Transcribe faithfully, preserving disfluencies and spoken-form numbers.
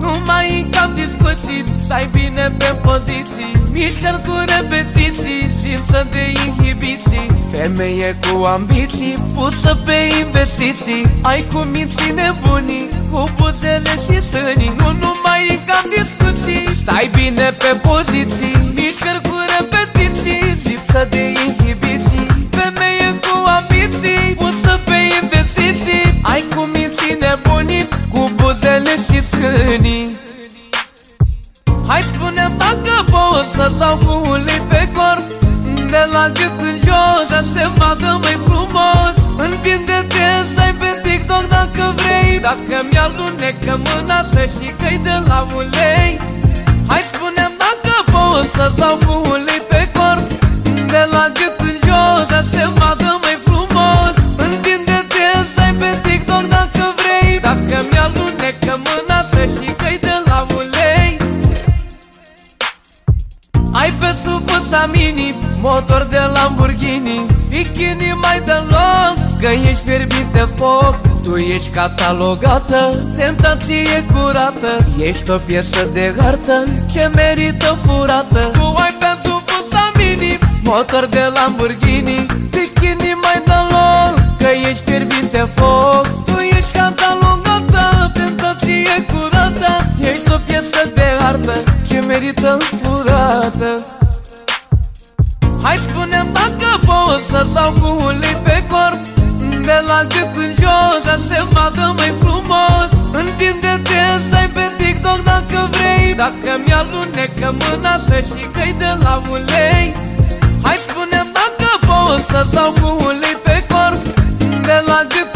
Nu mai încap discuții, stai bine pe poziții, mișcă cu repetiții, lipsă de inhibiții. Femeie cu ambiții, pusă pe investiții, ai cu minții nebunii, cu buzele și sânii. Nu, nu mai încap discuții, stai bine pe poziții, mișcă cu repetiții, lipsă de inhibiții. Femeie cu ambiții, pusă pe investiții, ai cu minții nebunii, cu buzele și sânii. Hai spune-mi dacă poți să sau cu ulei pe corp, de la gât în jos să se vadă mai frumos. Întinde-te să ai pe TikTok dacă vrei, dacă mi-alunecă mâna să știi că-i de la ulei. Hai spune-mi dacă poți să sau cu ulei pe corp, de la gât în jos să se vadă mai frumos. Întinde-te să ai pe TikTok dacă vrei, dacă mi-alunecă mâna să știi că-i de la ulei. Ai pe sub ăsta mini, motor de Lamborghini, bikini mai deloc, că ești fierbit de foc. Tu ești catalogată, tentație curată, ești o piesă de hartă ce merită furată. Tu ai pe sub ăsta mini, motor de Lamborghini, bikini mai deloc, că ești fierbit de foc. Tu ești catalogată, tentație curată, ești o piesă de hartă ce merită furată. Hai spune-mi dacă poți să sau cu ulei pe corp, de la gât în jos să se vadă mai frumos. Întinde-te să ai pe TikTok dacă vrei, dacă mi-alunecă mâna să știi că-i de la ulei. Hai spune-mi dacă poți să sau cu ulei pe corp, de la gât